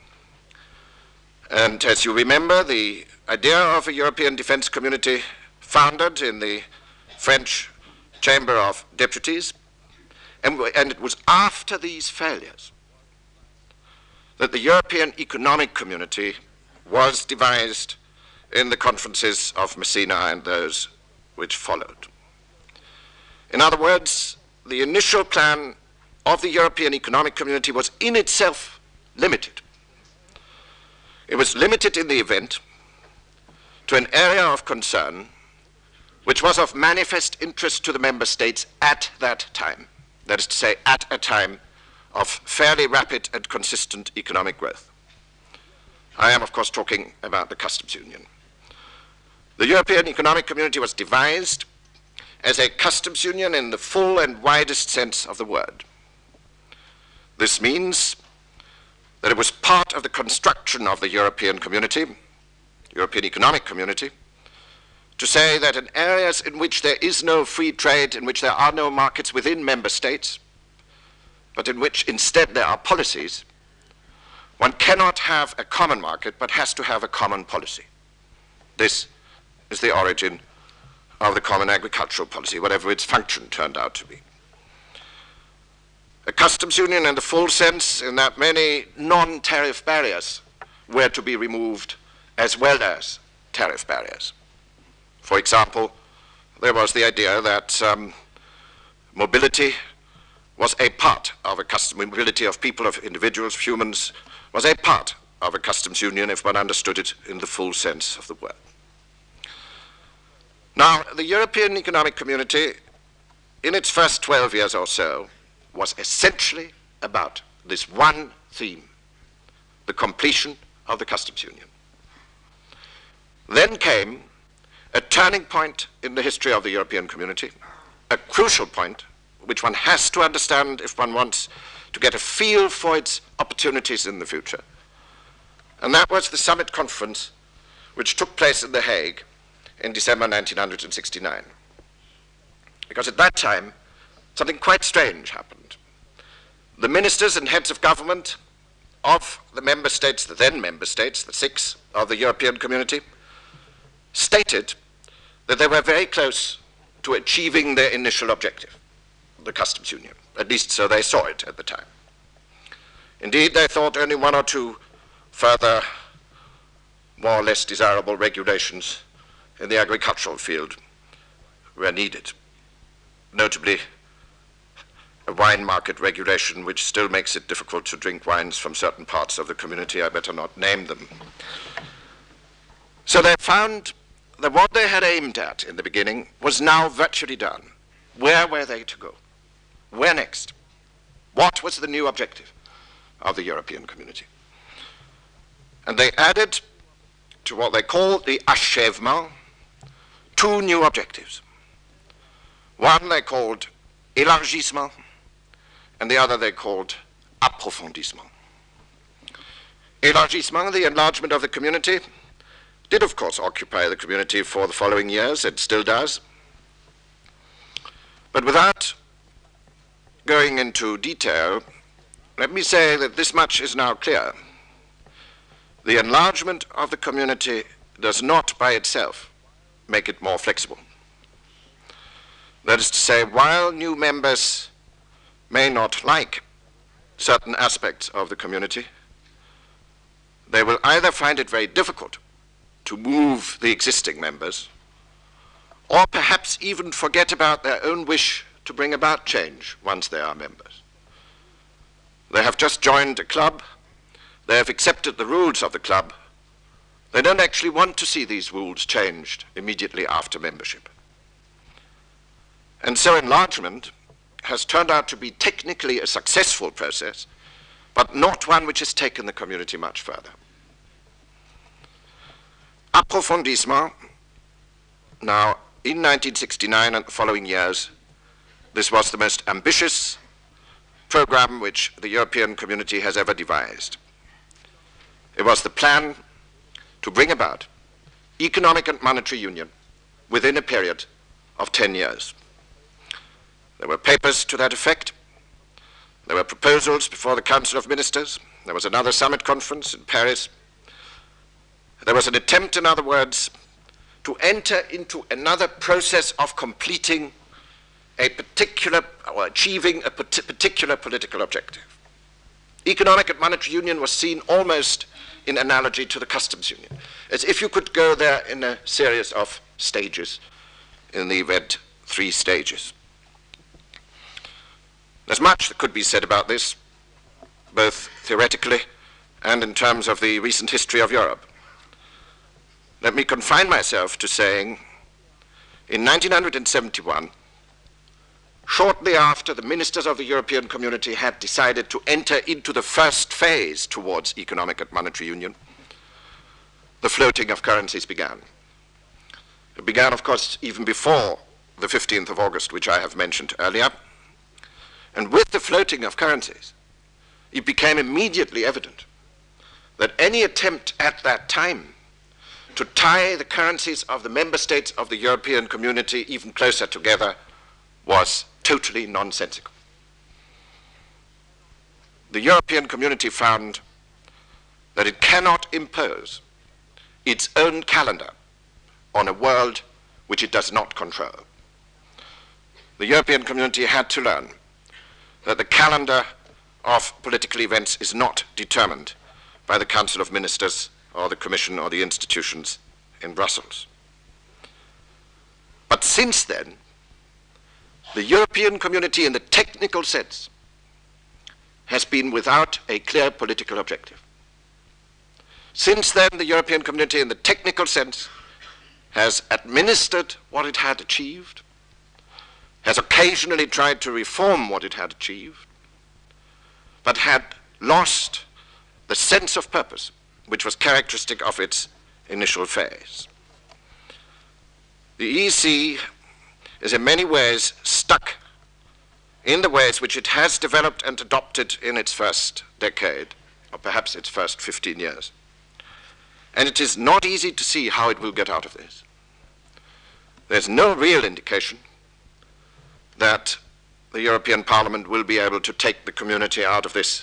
And as you remember, the idea of a European Defence Community founded in the French Chamber of Deputies, and it was after these failures that the European Economic Community was devised in the conferences of Messina and those which followed. In other words, the initial plan of the European Economic Community was in itself limited. It was limited in the event to an area of concern which was of manifest interest to the member states at that time. That is to say, at a time of fairly rapid and consistent economic growth. I am, of course, talking about the customs union. The European Economic Community was devised as a customs union in the full and widest sense of the word. This means that it was part of the construction of the European community, European Economic Community, to say that in areas in which there is no free trade, in which there are no markets within member states, but in which instead there are policies, one cannot have a common market but has to have a common policy. This is the origin of the common agricultural policy, whatever its function turned out to be. A customs union in the full sense, in that many non-tariff barriers were to be removed as well as tariff barriers. For example, there was the idea that mobility was a part of a customs, mobility of people, of individuals, of humans, was a part of a customs union if one understood it in the full sense of the word. Now, the European Economic Community, in its first 12 years or so, was essentially about this one theme, the completion of the customs union. Then came a turning point in the history of the European community, a crucial point which one has to understand if one wants to get a feel for its opportunities in the future. And that was the summit conference which took place in The Hague in December 1969. Because at that time, something quite strange happened. The ministers and heads of government of the member states, the then member states, the 6 of the European community, stated that they were very close to achieving their initial objective, the customs union. At least so they saw it at the time. Indeed, they thought only 1 or 2 further, more or less desirable regulations in the agricultural field were needed, notably a wine market regulation which still makes it difficult to drink wines from certain parts of the community. I better not name them. So they found that what they had aimed at in the beginning was now virtually done. Where were they to go? Where next? What was the new objective of the European community? And they added to what they called the achèvement 2 new objectives. One they called élargissement, and the other they called approfondissement. Élargissement, the enlargement of the community, did of course occupy the community for the following years, it still does. But without going into detail, let me say that this much is now clear. The enlargement of the community does not by itself make it more flexible. That is to say, while new members may not like certain aspects of the community, they will either find it very difficult to move the existing members, or perhaps even forget about their own wish to bring about change once they are members. They have just joined a club, they have accepted the rules of the club, they don't actually want to see these rules changed immediately after membership. And so enlargement has turned out to be technically a successful process, but not one which has taken the community much further. Approfondissement, now in 1969 and the following years, this was the most ambitious program which the European community has ever devised. It was the plan to bring about economic and monetary union within a period of 10 years. There were papers to that effect. There were proposals before the Council of Ministers. There was another summit conference in Paris. There was an attempt, in other words, to enter into another process of completing a particular, or achieving a particular political objective. Economic and monetary union was seen almost in analogy to the customs union, as if you could go there in a series of stages, in the event 3 stages. There's much that could be said about this, both theoretically and in terms of the recent history of Europe. Let me confine myself to saying, in 1971, shortly after the ministers of the European Community had decided to enter into the first phase towards economic and monetary union, the floating of currencies began. It began, of course, even before the 15th of August, which I have mentioned earlier. And with the floating of currencies, it became immediately evident that any attempt at that time to tie the currencies of the member states of the European Community even closer together was totally nonsensical. The European Community found that it cannot impose its own calendar on a world which it does not control. The European Community had to learn that the calendar of political events is not determined by the Council of Ministers or the Commission or the institutions in Brussels. But since then, the European Community in the technical sense has been without a clear political objective. Since then, the European Community in the technical sense has administered what it had achieved, has occasionally tried to reform what it had achieved, but had lost the sense of purpose which was characteristic of its initial phase. The EC is in many ways stuck in the ways which it has developed and adopted in its first decade, or perhaps its first 15 years. And it is not easy to see how it will get out of this. There's no real indication that the European Parliament will be able to take the community out of this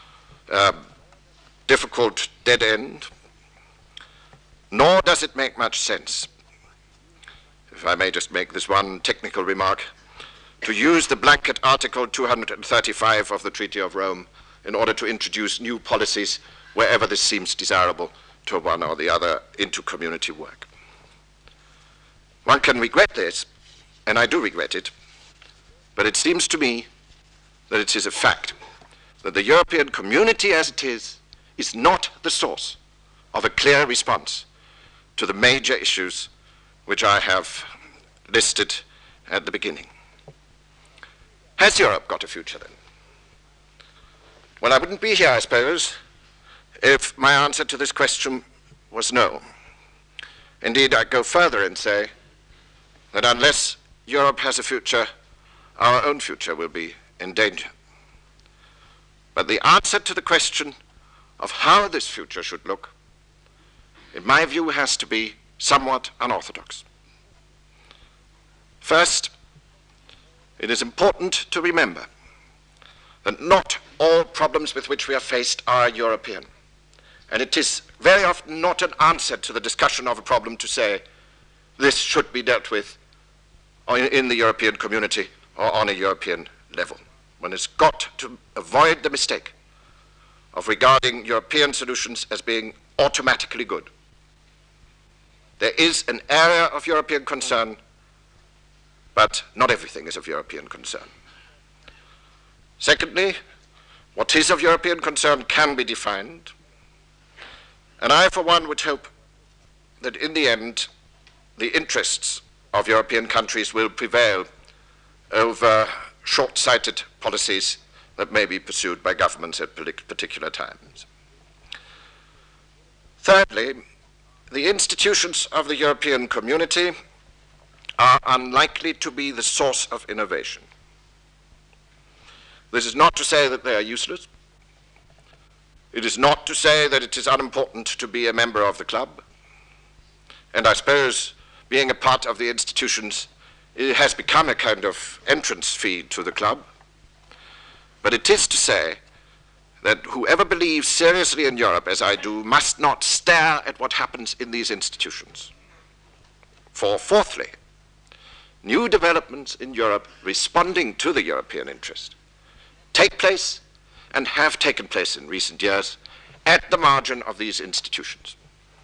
difficult dead end, nor does it make much sense, if I may just make this one technical remark, to use the blanket Article 235 of the Treaty of Rome in order to introduce new policies wherever this seems desirable to one or the other into community work. One can regret this, and I do regret it, but it seems to me that it is a fact that the European Community as it is not the source of a clear response to the major issues which I have listed at the beginning. Has Europe got a future then? Well, I wouldn't be here, I suppose, if my answer to this question was no. Indeed, I'd go further and say that unless Europe has a future, our own future will be in danger. But the answer to the question of how this future should look, in my view, has to be somewhat unorthodox. First, it is important to remember that not all problems with which we are faced are European. And it is very often not an answer to the discussion of a problem to say this should be dealt with in the European Community or on a European level. One has got to avoid the mistake of regarding European solutions as being automatically good. There is an area of European concern, but not everything is of European concern. Secondly, what is of European concern can be defined, and I, for one, would hope that in the end, the interests of European countries will prevail over short-sighted policies that may be pursued by governments at particular times. Thirdly, the institutions of the European community are unlikely to be the source of innovation. This is not to say that they are useless. It is not to say that it is unimportant to be a member of the club. And I suppose being a part of the institutions, it has become a kind of entrance fee to the club. But it is to say that whoever believes seriously in Europe, as I do, must not stare at what happens in these institutions. For fourthly, new developments in Europe responding to the European interest take place and have taken place in recent years at the margin of these institutions.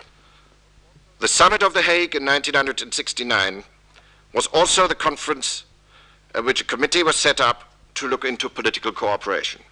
The Summit of The Hague in 1969 was also the conference at which a committee was set up to look into political cooperation.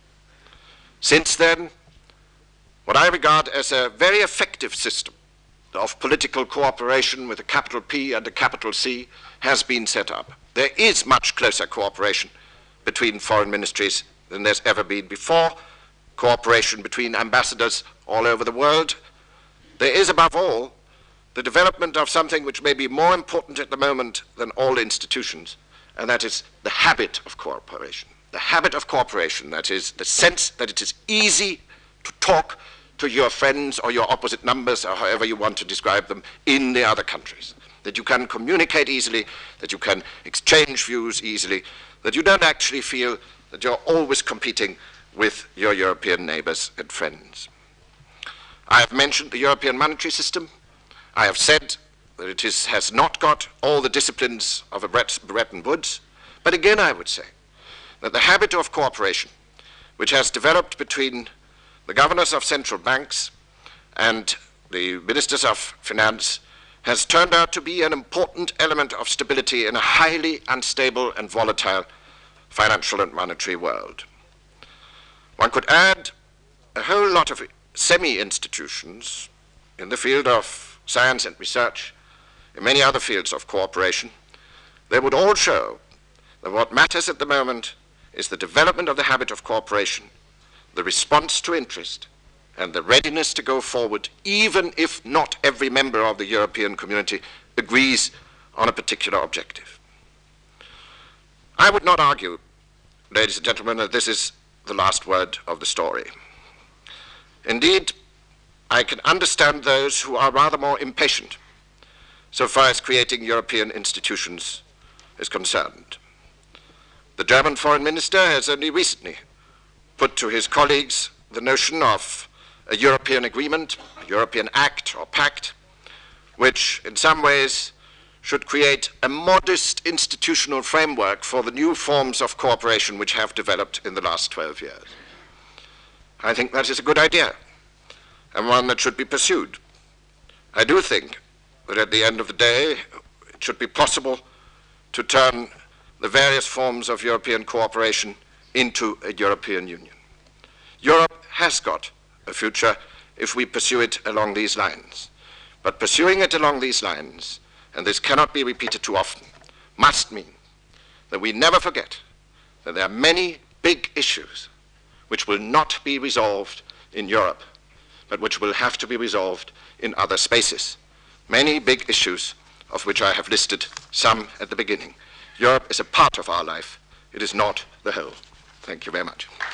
Since then, what I regard as a very effective system of political cooperation with a capital P and a capital C has been set up. There is much closer cooperation between foreign ministries than there's ever been before, cooperation between ambassadors all over the world. There is, above all, the development of something which may be more important at the moment than all institutions, and that is the habit of cooperation. The habit of cooperation, that is the sense that it is easy to talk to your friends or your opposite numbers, or however you want to describe them, in the other countries. That you can communicate easily, that you can exchange views easily, that you don't actually feel that you're always competing with your European neighbors and friends. I have mentioned the European monetary system. I have said that it has not got all the disciplines of a Bretton Woods, but again I would say that the habit of cooperation, which has developed between the governors of central banks and the ministers of finance, has turned out to be an important element of stability in a highly unstable and volatile financial and monetary world. One could add a whole lot of semi-institutions in the field of science and research, in many other fields of cooperation. They would all show that what matters at the moment is the development of the habit of cooperation, the response to interest, and the readiness to go forward, even if not every member of the European community agrees on a particular objective. I would not argue, ladies and gentlemen, that this is the last word of the story. Indeed, I can understand those who are rather more impatient so far as creating European institutions is concerned. The German foreign minister has only recently put to his colleagues the notion of a European agreement, a European act or pact, which in some ways should create a modest institutional framework for the new forms of cooperation which have developed in the last 12 years. I think that is a good idea, and one that should be pursued. I do think that at the end of the day, it should be possible to turn the various forms of European cooperation into a European Union. Europe has got a future if we pursue it along these lines. But pursuing it along these lines, and this cannot be repeated too often, must mean that we never forget that there are many big issues which will not be resolved in Europe, but which will have to be resolved in other spaces. Many big issues of which I have listed some at the beginning. Europe is a part of our life. It is not the whole. Thank you very much.